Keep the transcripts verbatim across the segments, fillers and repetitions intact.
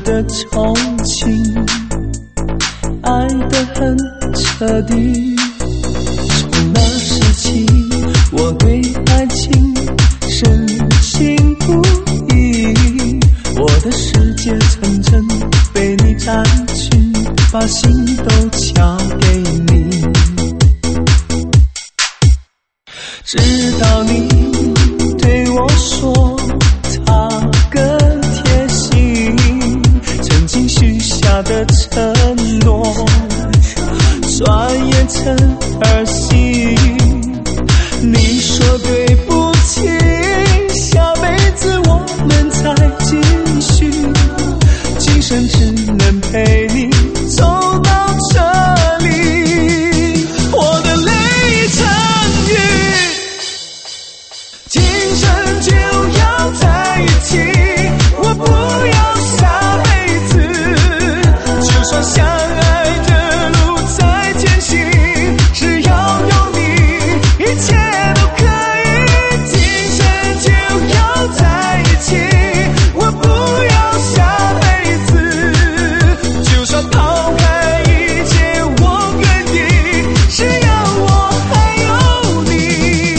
的憧憬，爱得很彻底。从那时起，我对爱情深信不疑，我的世界层层被你占据，把心都交给你。直到你对我说他更贴心，曾经许下的承诺转眼成儿戏。你说对不起，下辈子我们再继续，今生只能陪你走到这里。我的泪成雨，今生就要在一起，我不要下辈子，就算相爱的路再艰辛，只要有你，一切都可以。今生就要在一起，我不要下辈子，就算抛开一切我跟你，只要我还有你。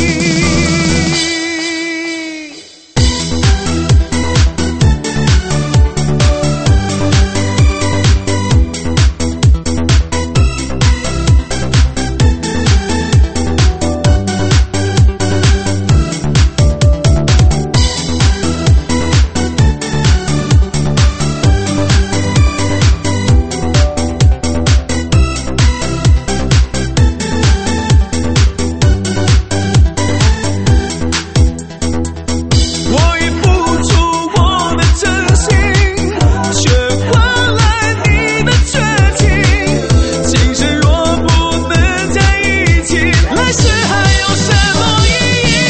我已付出我的真心，却换来你的绝情。今生若不能在一起，来世还有什么意义？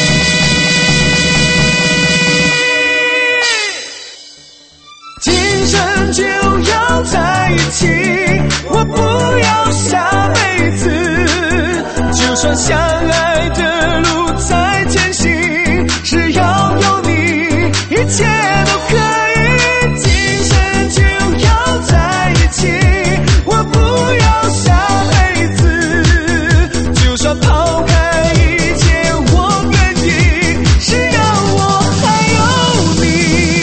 今生就要在一起，我不要下辈子，就算相爱的路再艰辛，只要有你，一切都可以。今生就要在一起，我不要下辈子，就算抛开一切我跟你，只要我还有你。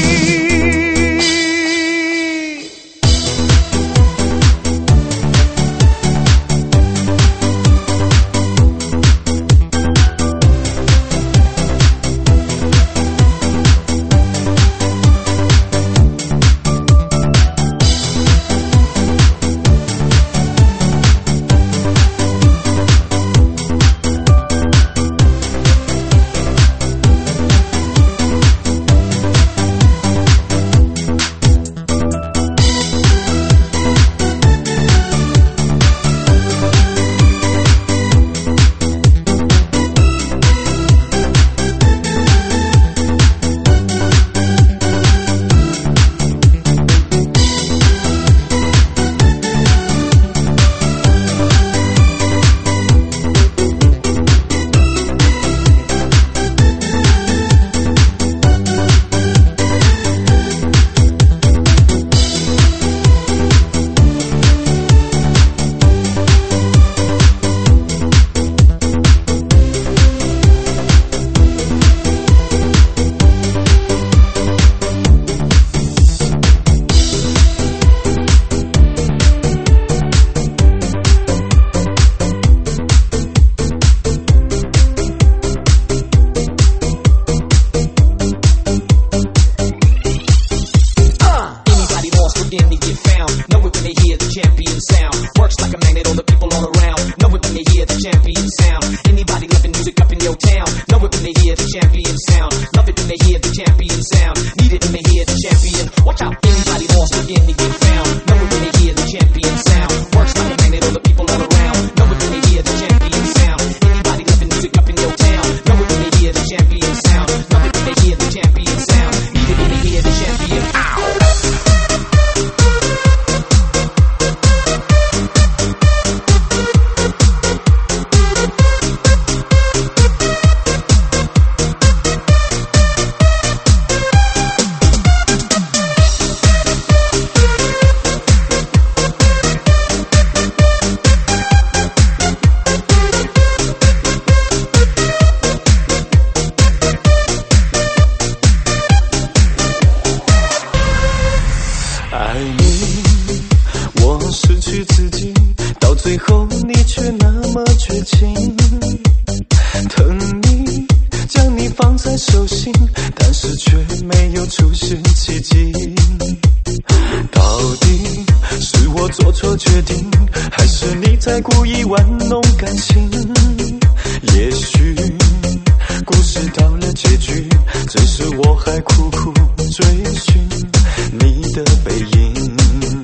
情，疼你将你放在手心，但是却没有出现奇迹。到底是我做错决定，还是你在故意玩弄感情？也许故事到了结局，只是我还苦苦追寻你的背影。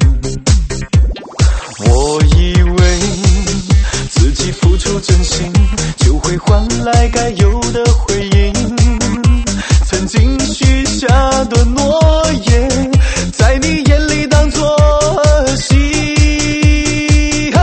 我以为自己付出真心，就会换来该有的回应。曾经许下的诺言，在你眼里当作戏。啊，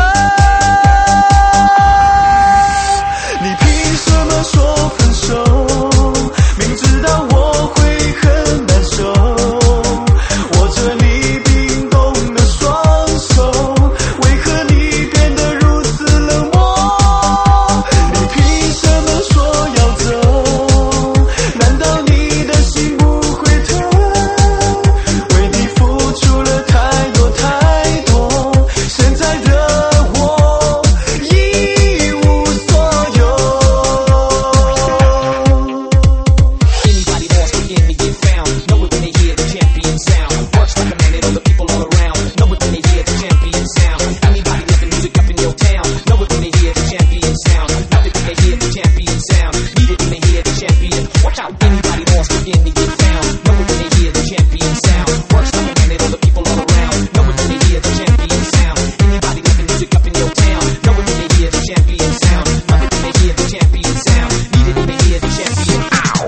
你凭什么说分手？明知道我会很难受，握着你冰冻的双手，为何你变得如此冷漠？你凭什么说要走？难道你的心不会疼？为你付出了太多太多，现在的我一无所有。 Anybody lost begin to get found. Know it when they hear the champion sound. Works like a magnet, all the people all around. Know it when they hear the champion sound. Anybody living music up in your town. Know it when they hear the champion sound. Love it when they hear the champion sound. Need it when they hear the champion. Watch out, anybody lost begin to get found. Know it when they hear the champion sound. Works like a magnet, all the people all around. Know it when they hear the champion sound. Anybody living music up in your town. Know it when they hear the champion sound. Love it when they hear the champion sound. Need it when they hear the champion. Ow!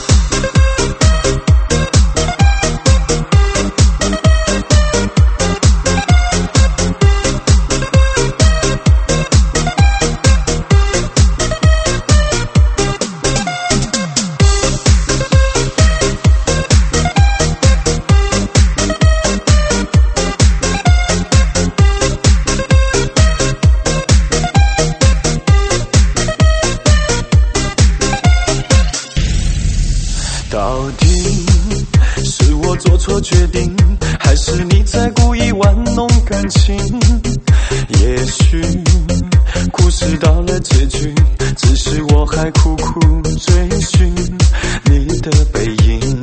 到底是我做错决定，还是你在故意玩弄感情？也许故事到了结局，只是我还苦苦追寻你的背影。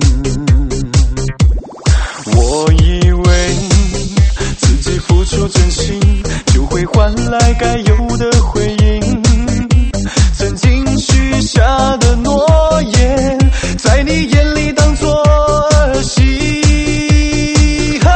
我以为自己付出真心，就会换来该有的回应。曾经许下的诺言，在你眼里当作戏。啊，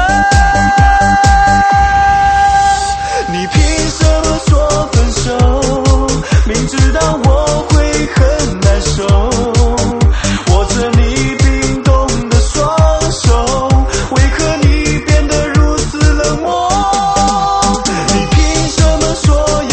你凭什么说分手？明知道我会很难受，握着你冰冻的双手，为何你变得如此冷漠？你凭什么说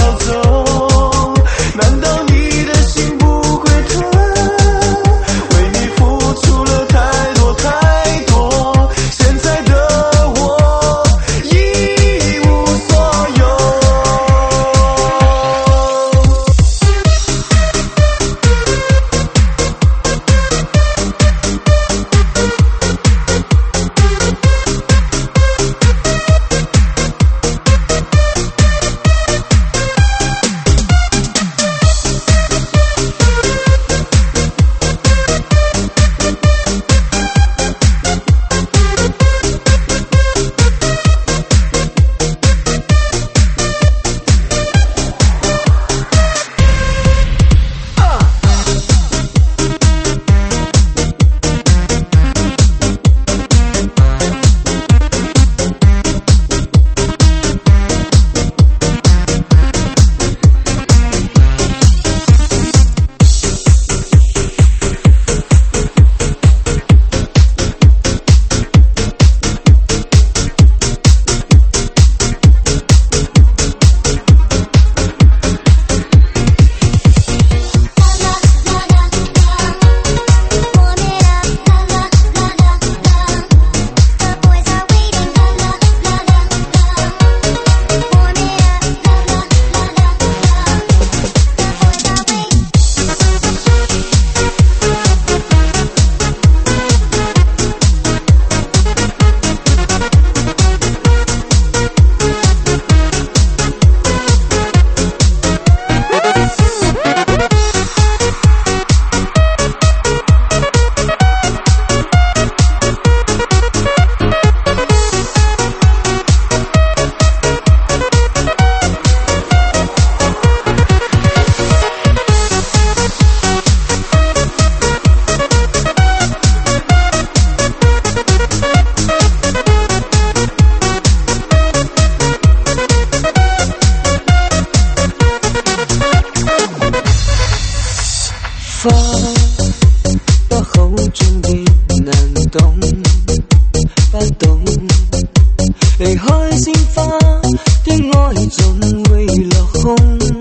发到口中的難懂不懂，離開鮮花的愛盡會落空，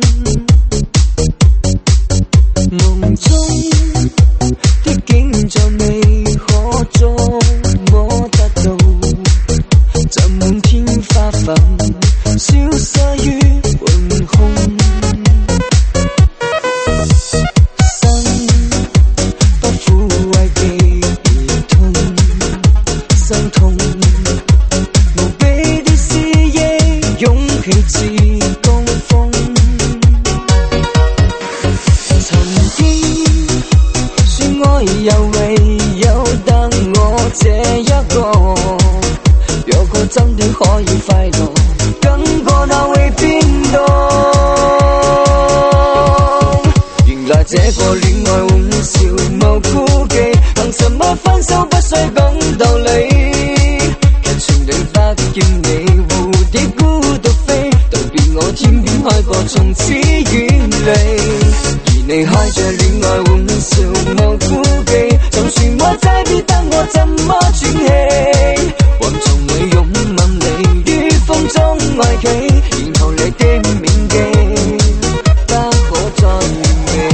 夢中的景象未可捉摸得到，就滿天花粉消失於雲空。可以快樂，更過那會變動。原來這個戀愛玩笑無顧忌，憑什麼分手不需講道理？劇情裏不見你蝴蝶孤獨飛，道別我天邊開過，從此遠離。而你開着戀愛玩笑無顧忌，就算我在別得我怎麼喘氣？還從未擁吻你於風中愛企，然後你的銘記不可再完美。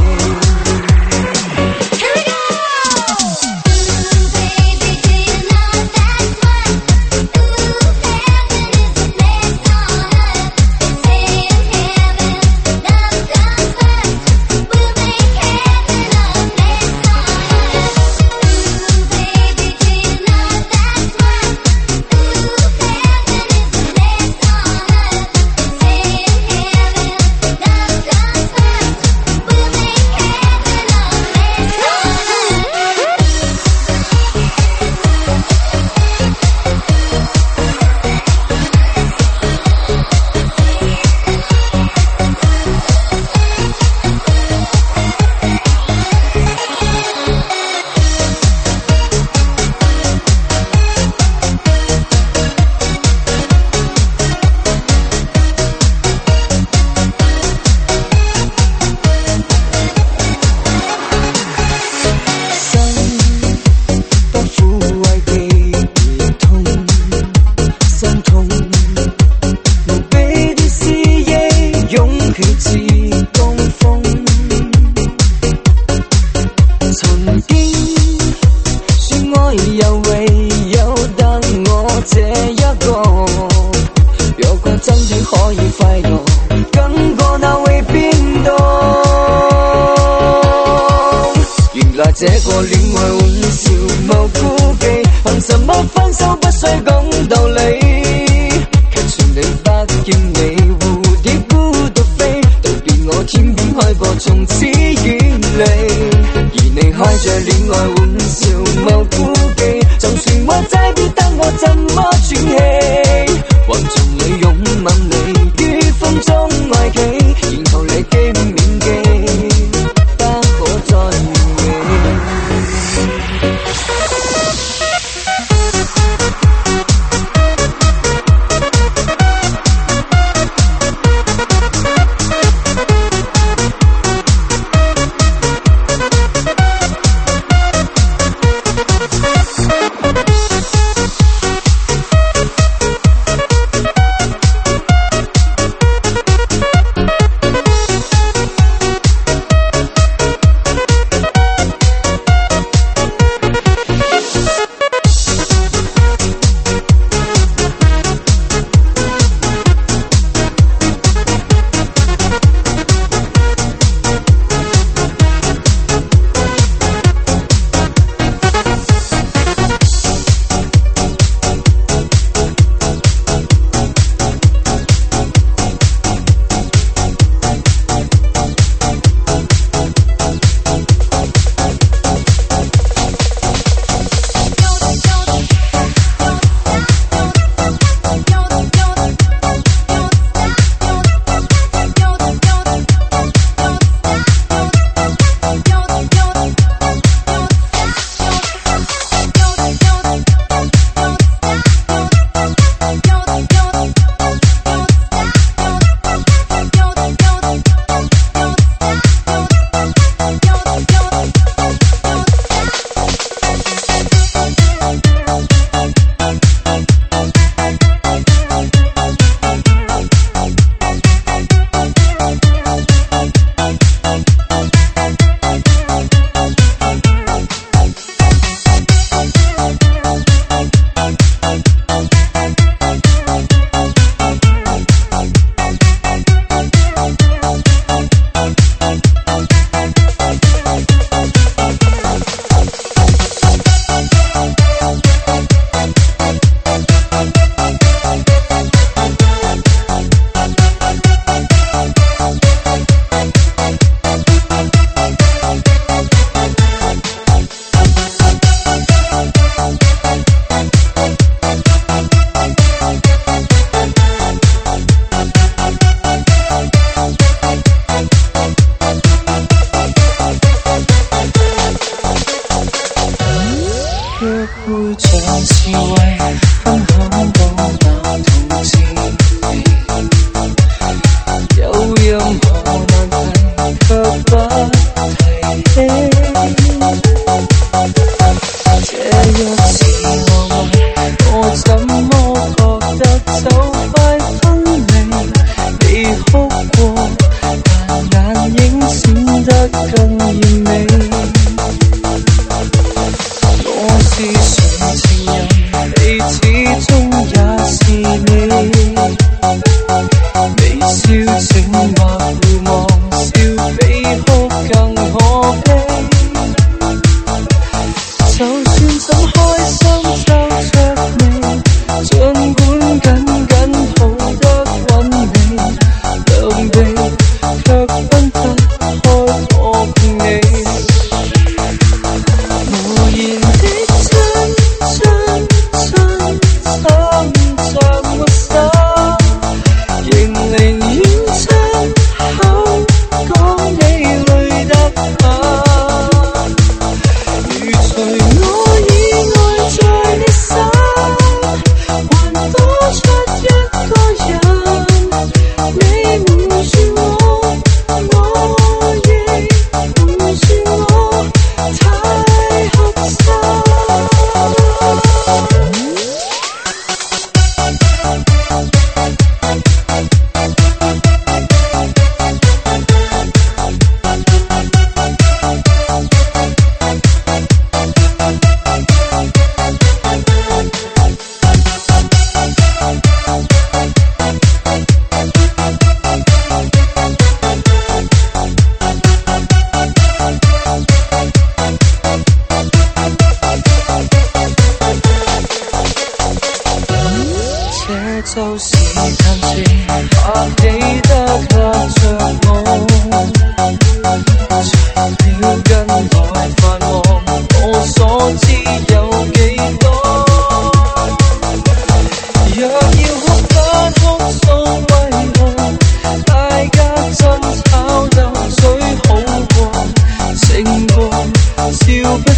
這個戀愛玩笑無顧忌，憑什麼分手不需講道理？劇情裏不見你蝴蝶孤獨飛，道別我天邊開過，從此遠離。而你開着戀愛玩笑無顧忌，就算我在別得我怎麼喘氣？還從未擁吻你於風中愛企，然後你的銘記不可再完美。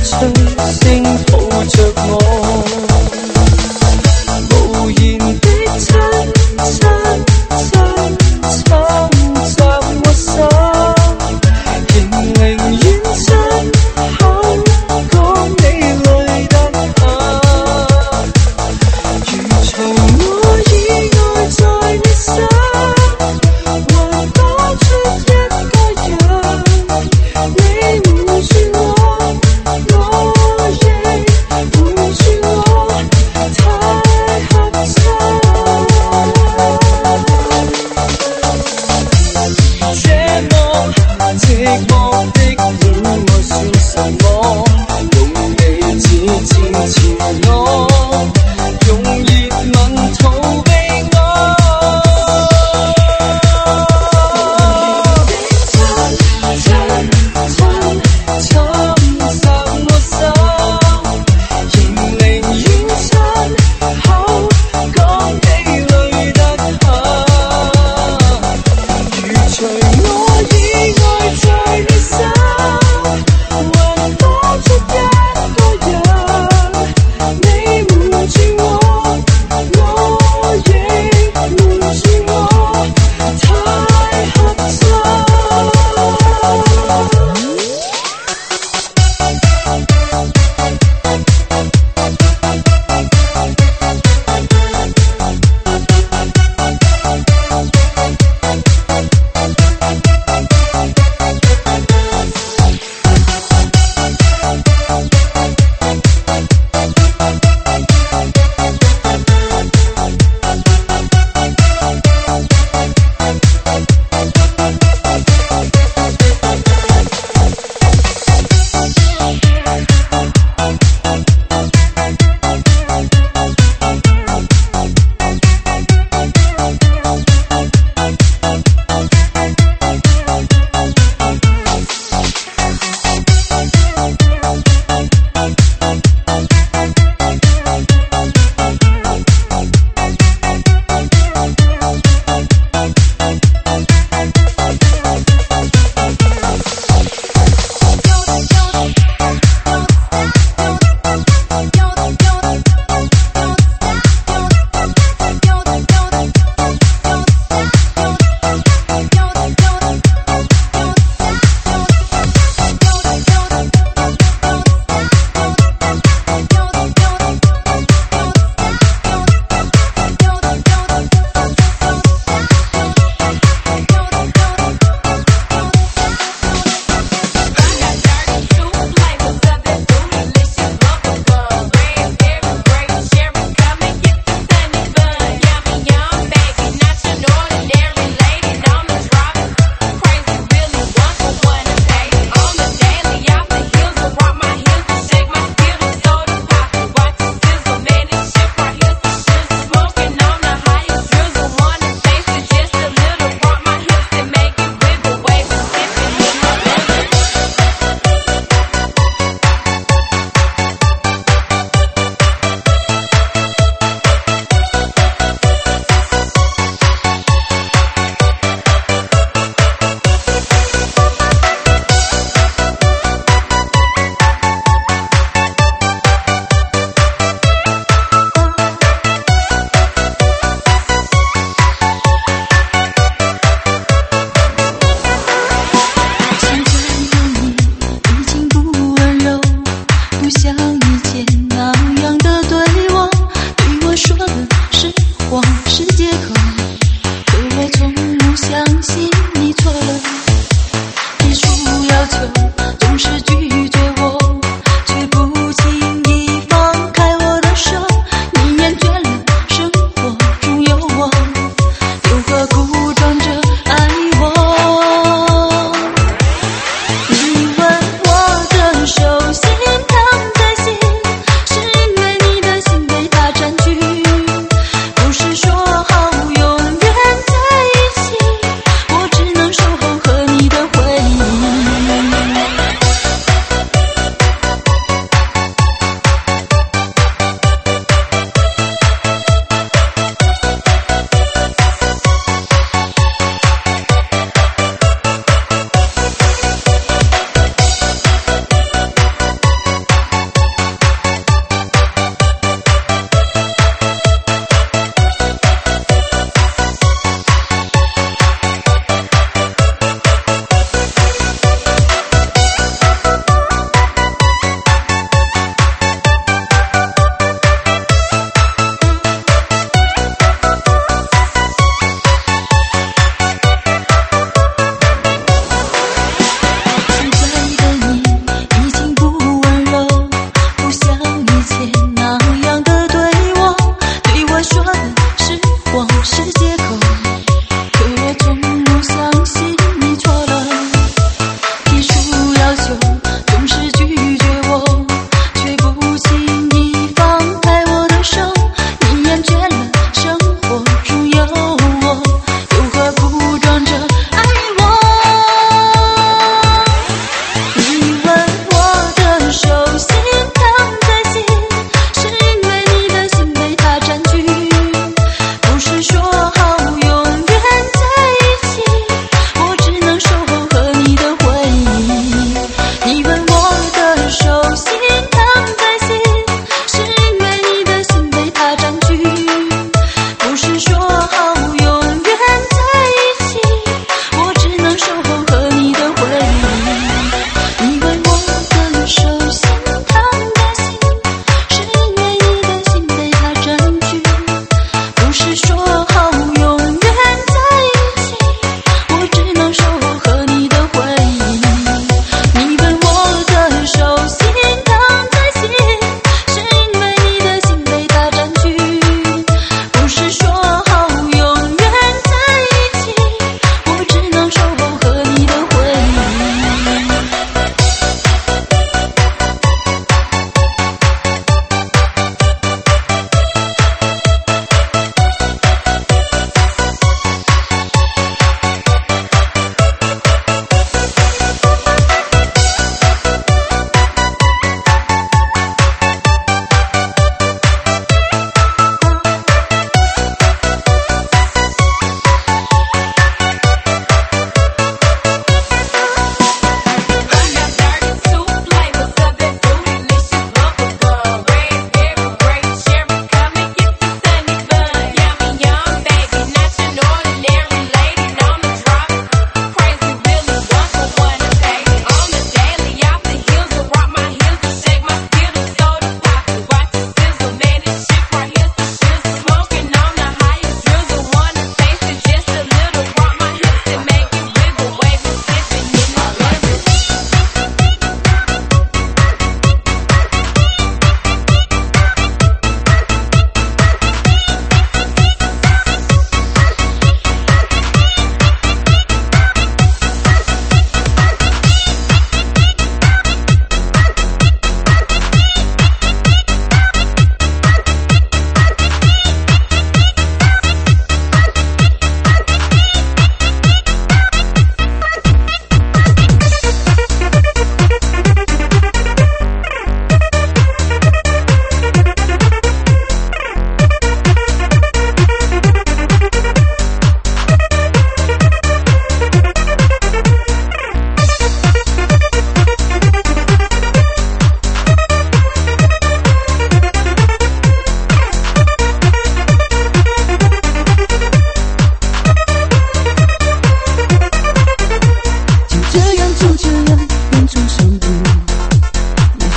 隨聲抱着我，無言的親親親親着我手，仍寧願親口講你累得很，如除我以外在你身，還多出一個人，你瞞住我，我亦瞞住我，太合襯。這麼寂寞的戀愛算什麼？用你指尖纏我，用熱吻逃避我。親親親親着我手，仍寧願親口講你累得很，如除我以外在你身，還多出一個人，你瞞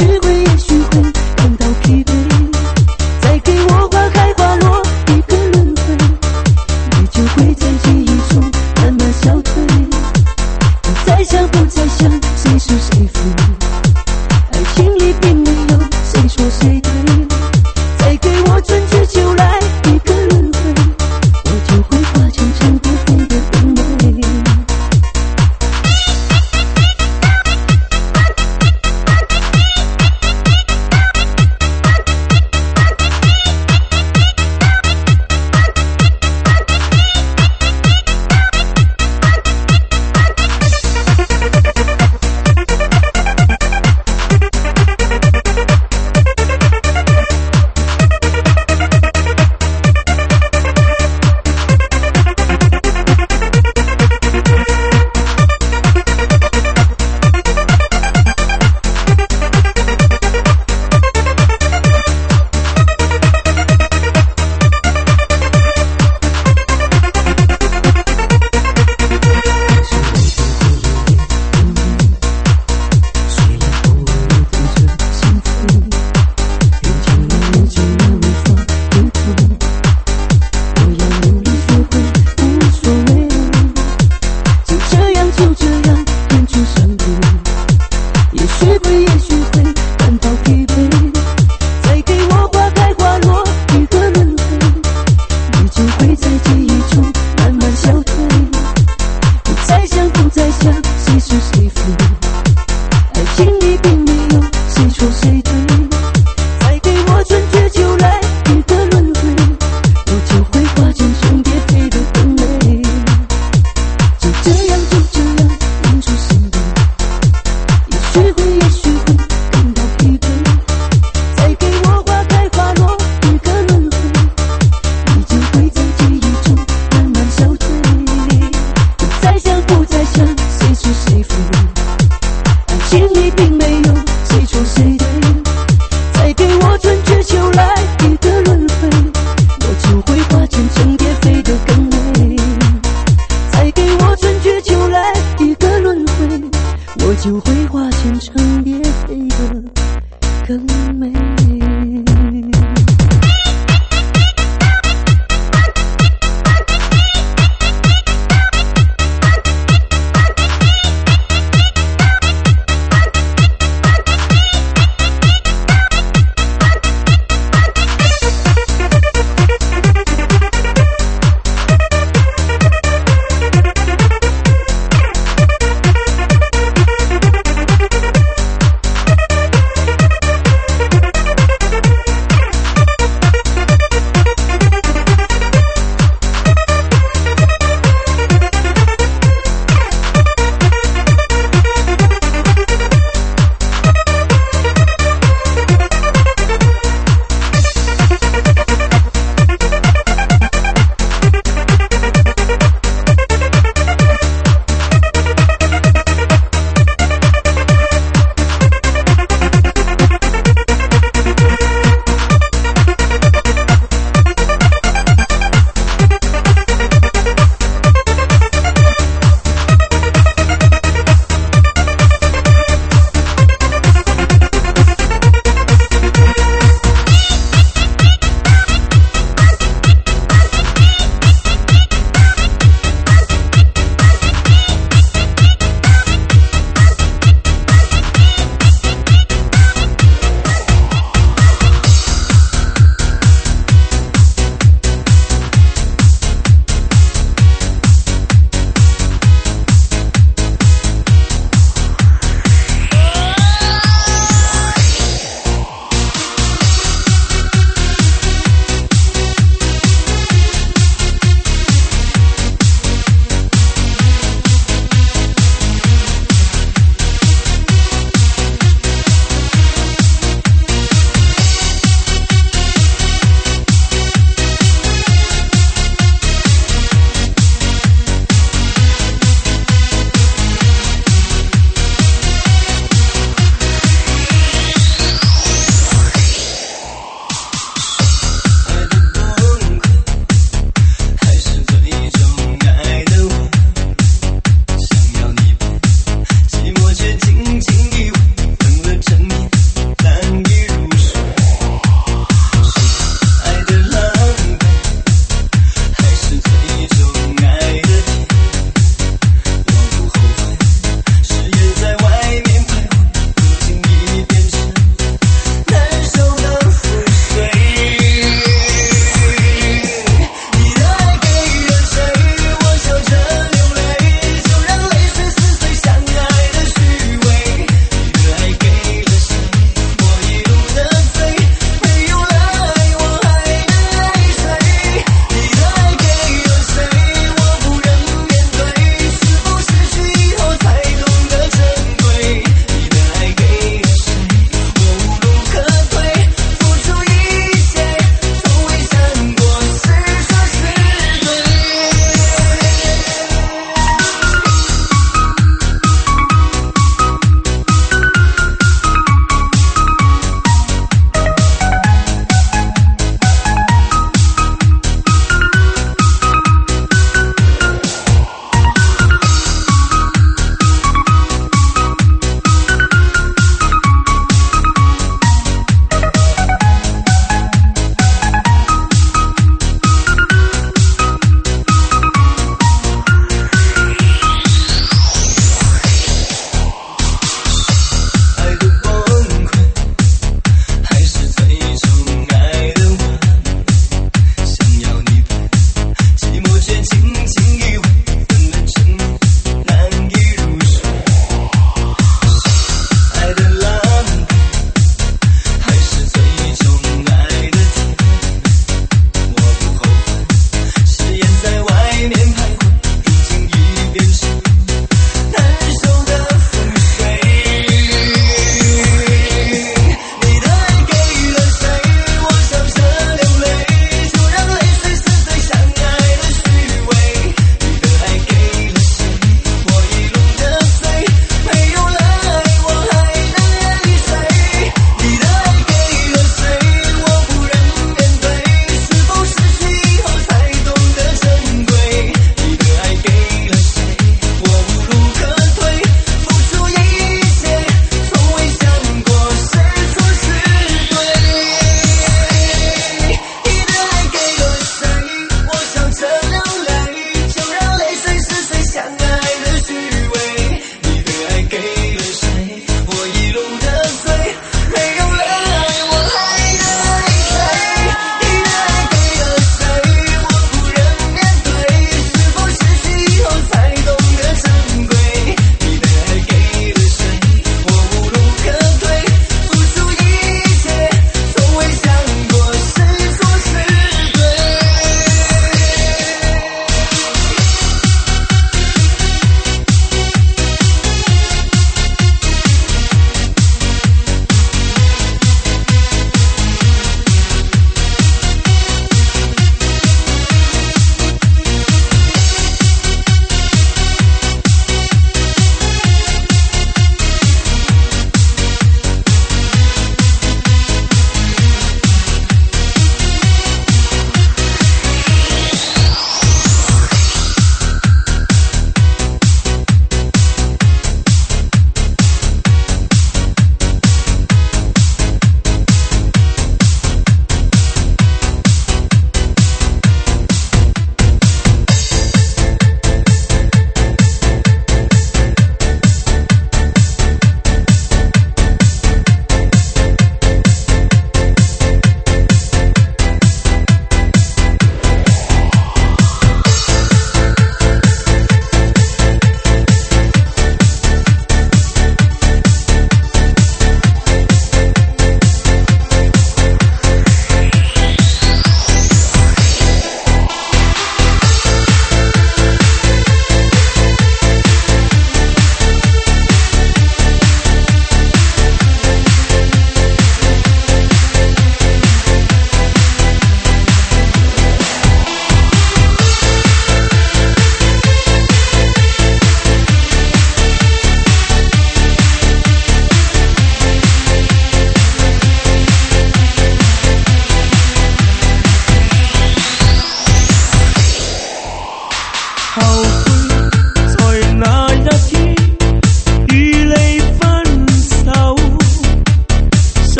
许会也许会感到疲惫，再给我花开花落一个轮回，你就会在记忆中慢慢消退。不再想不再想谁是谁非，爱情里并没有谁说谁对，再给我春去秋来一个轮回，我就会化成尘不飞的风雷。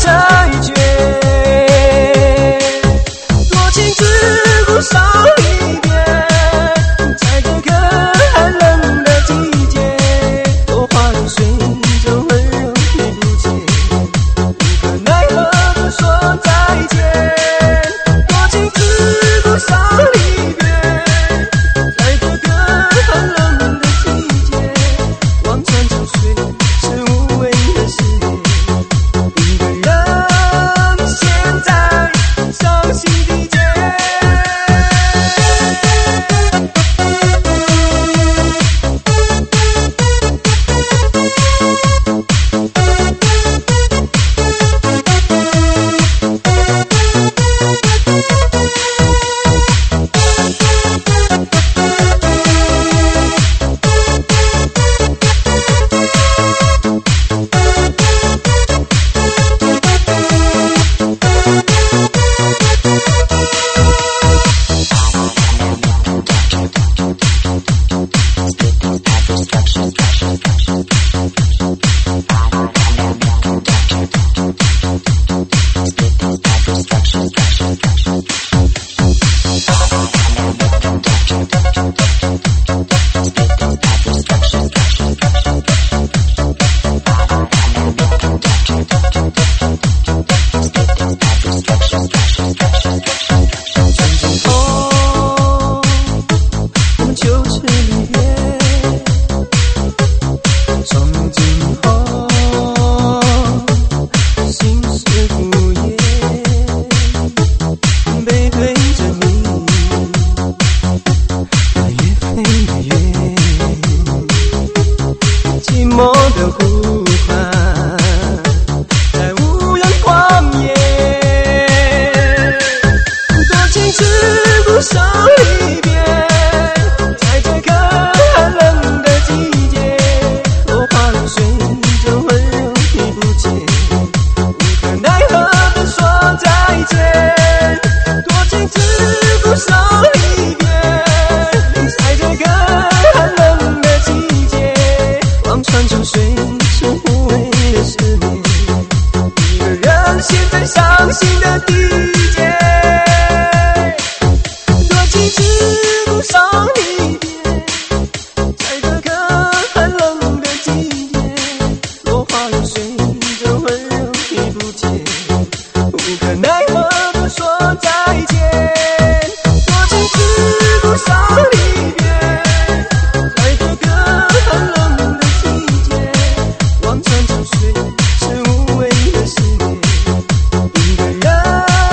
再见。多情自古伤离别，在这个寒冷的季节，落花流水就温柔听不见，无可奈何不说再见。多情自古伤离别，在这个寒冷的季节，望穿秋水是无谓的思念。一个人现在伤心地结。望穿秋水是无谓的思念。一个人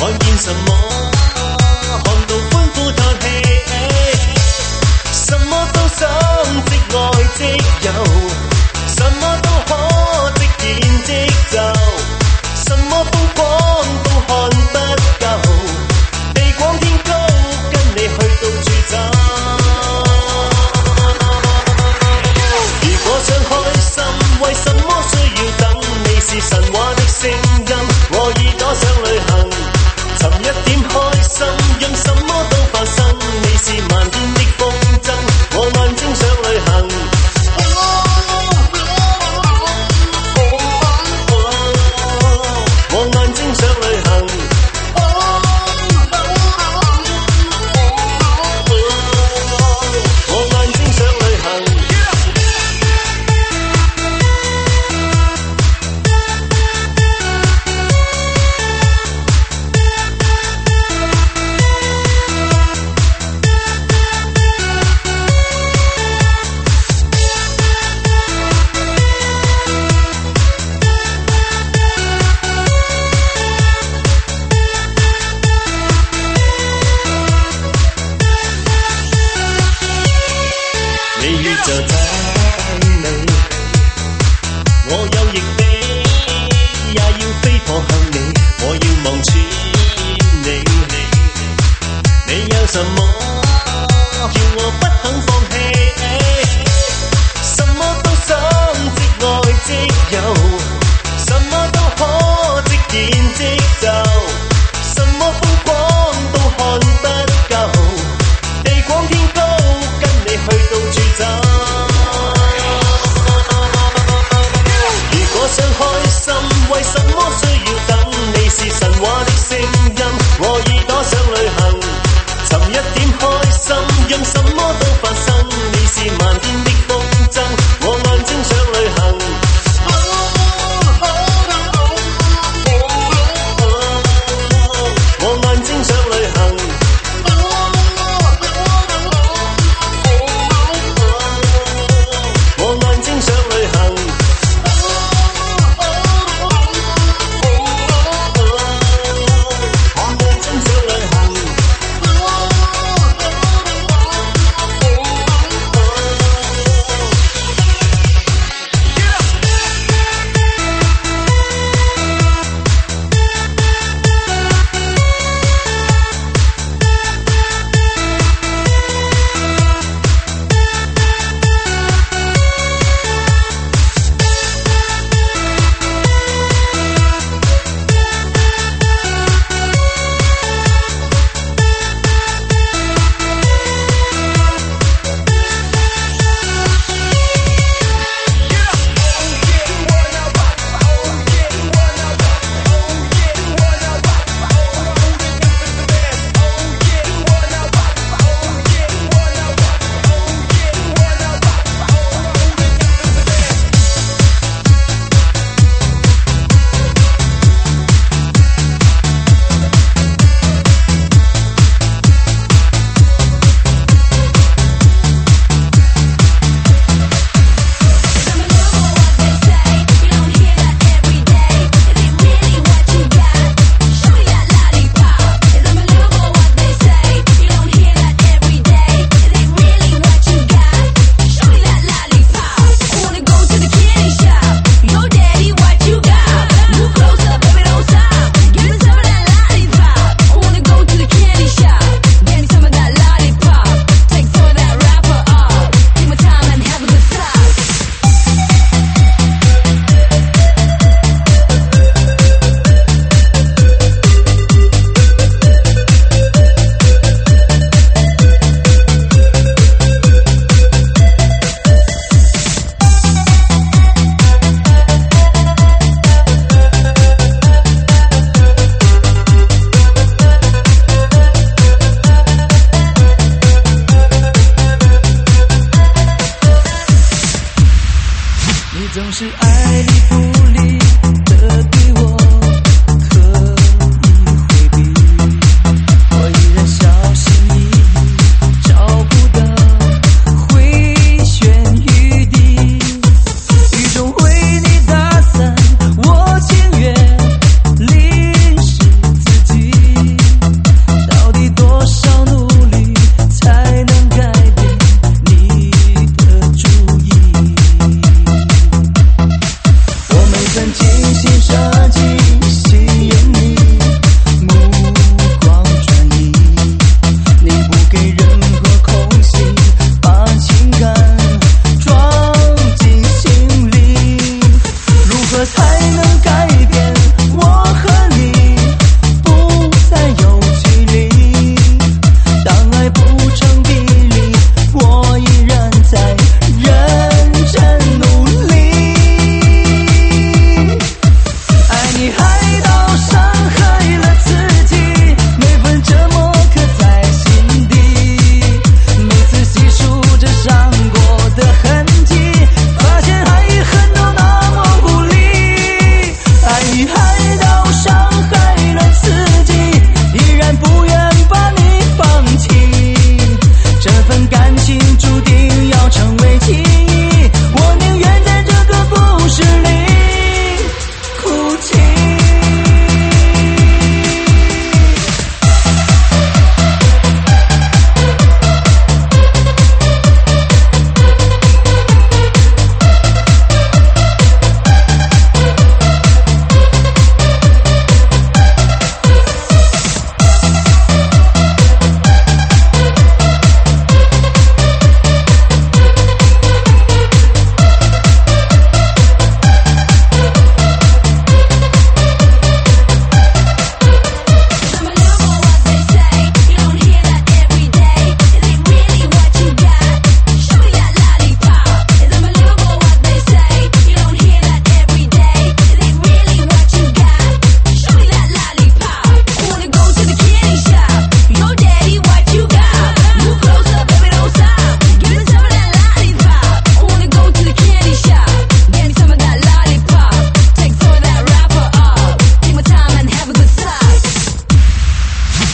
看見什麼？看到歡呼嘆氣，什麼都想即愛即有，什麼都可即演即就，什麼風光都看不夠，地廣天高，跟你去到處走。如果想開心，為什麼需要等？你是神話的聲音，我耳朵想旅行，尋一點開心，讓什麼都發生。你是漫天的風箏，我眼睛想旅行。哦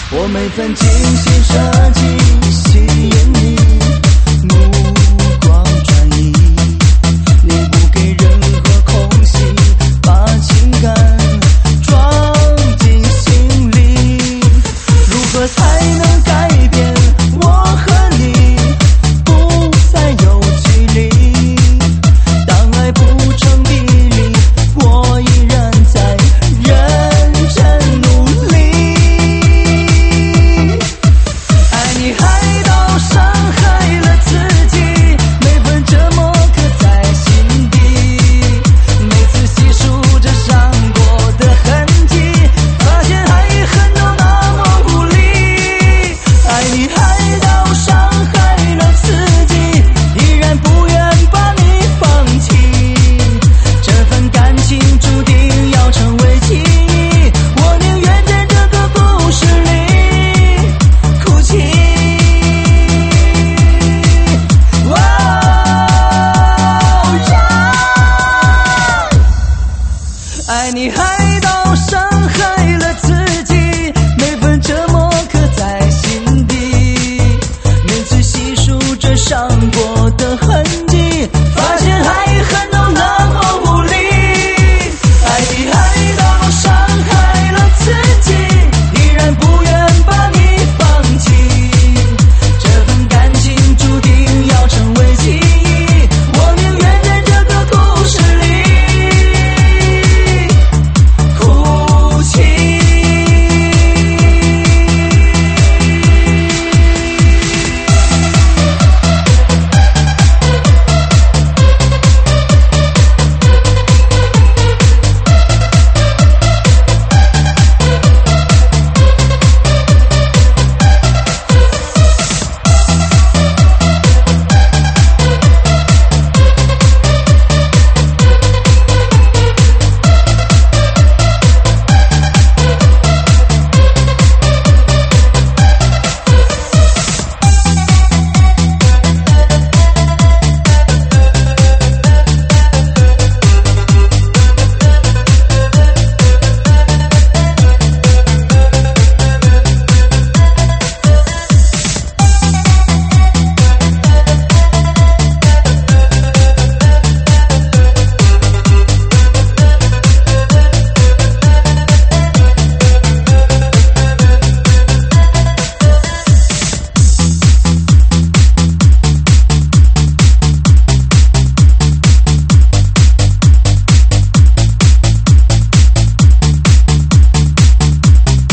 我每分精心设计，吸引你目光转移，你不给任何空隙，把情感装进心里。如何才能改变我和你不再有距离？当爱不成比例，我依然在认真努力。爱你爱到伤害了自己，每分折磨刻在心底，每次细数着伤过的痕迹，发现爱恨都那么无力。爱你爱到伤害了自己，依然不愿把你放弃，这份感情注定要成为记忆，我宁愿在这个故事里哭泣。哦呀，爱你爱到伤害了自己，每分折磨刻在心底，每次细数着伤过的痕迹，发现爱恨都那么无力。爱你爱到伤害了自己，依然不愿把你放弃，这份感情注定要成为记忆，我宁愿在这个故事里哭泣。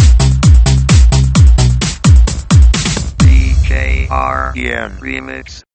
D J R E N Remix